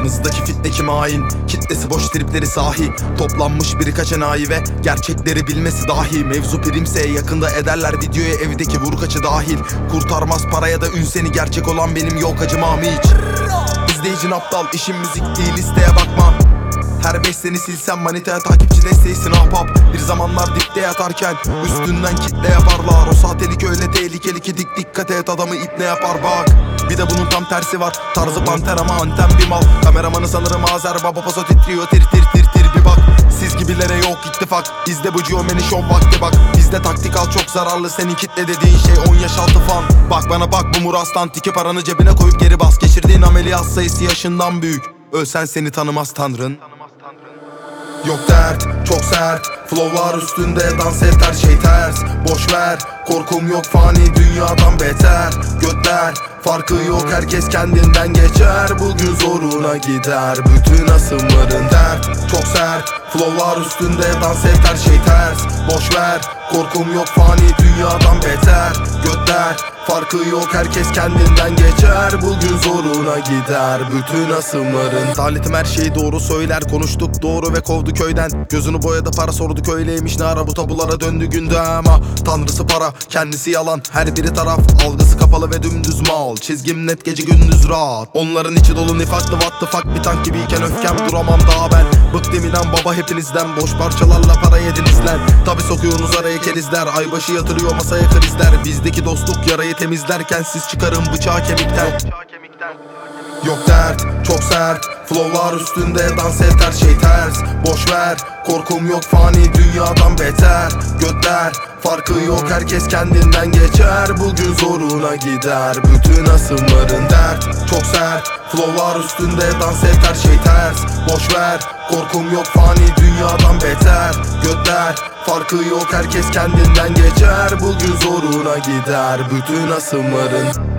Aranızdaki fitne kime hain? Kitlesi boş tripleri sahi. Toplanmış birkaç enayi ve gerçekleri bilmesi dahi. Mevzu primse yakında ederler videoya, evdeki vurkaçı dahil. Kurtarmaz paraya da ün seni, gerçek olan benim yok acımam hiç. İzleyicin aptal, işin müzik değil, listeye bakma. Her 5 seni silsem manitaya takipçi desteğisin ahbap. Bir zamanlar dipte yatarken üstünden kitle yaparlar. O sahtelik öyle tehlikeli ki dikkat et, adamı ipne yapar bak. Bir de bunun tam tersi var, tarzı panter ama anten bir mal. Kameramanı sanırım Azer baba, paso titriyor tir tir tir tir bir bak. Siz gibilere yok ittifak, bizde bu geomeni şov vakti bak. Bizde taktik al çok zararlı, senin kitle dediğin şey 10 yaş altı fan. Bak bana bak, bu Muras'tan tiki paranı cebine koyup geri bas. Geçirdiğin ameliyat sayısı yaşından büyük, ölsen seni tanımaz tanrın. Yok dert, çok sert, flowlar üstünde dans et, her şey ters. Boş ver, korkum yok, fani dünyadan beter. Götler, farkı yok, herkes kendinden geçer. Bugün zoruna gider, bütün asımların dert. Çok sert, flowlar üstünde dans et, her şey ters. Boş ver, korkum yok, fani dünyadan beter. Götler, farkı yok, herkes kendinden geçer. Bugün zoruna gider, bütün asımların. Zaletim her şeyi doğru söyler, konuştuk doğru ve kovdu köyden. Gözünü boyadı para, sorduk öyleymiş ne ara bu tabulara döndü gündem. Tanrısı para, kendisi yalan, her biri taraf. Algısı kapalı ve dümdüz mal, çizgim net, gece gündüz rahat. Onların içi dolu nifaklı, what the fuck, bir tank gibiyken öfkem duramam daha ben. Bıktım inan baba hepinizden, boş parçalarla para yediniz lan. Tabi sokuyorsunuz araya kerizler, aybaşı yatırıyor masaya krizler. Bizdeki dostluk yarayı temizlerken siz çıkarın bıçağı kemikten. Yok dert, çok sert, flowlar üstünde dans et, her şey ters. Boş ver, korkum yok, fani dünyadan beter. Götler, farkı yok, herkes kendinden geçer. Bugün zoruna gider, bütün asımların dert. Çok sert, flowlar üstünde dans et, her şey ters. Boş ver, korkum yok, fani dünyadan beter. Götler, farkı yok, herkes kendinden geçer. Bugün zoruna gider, bütün asımların.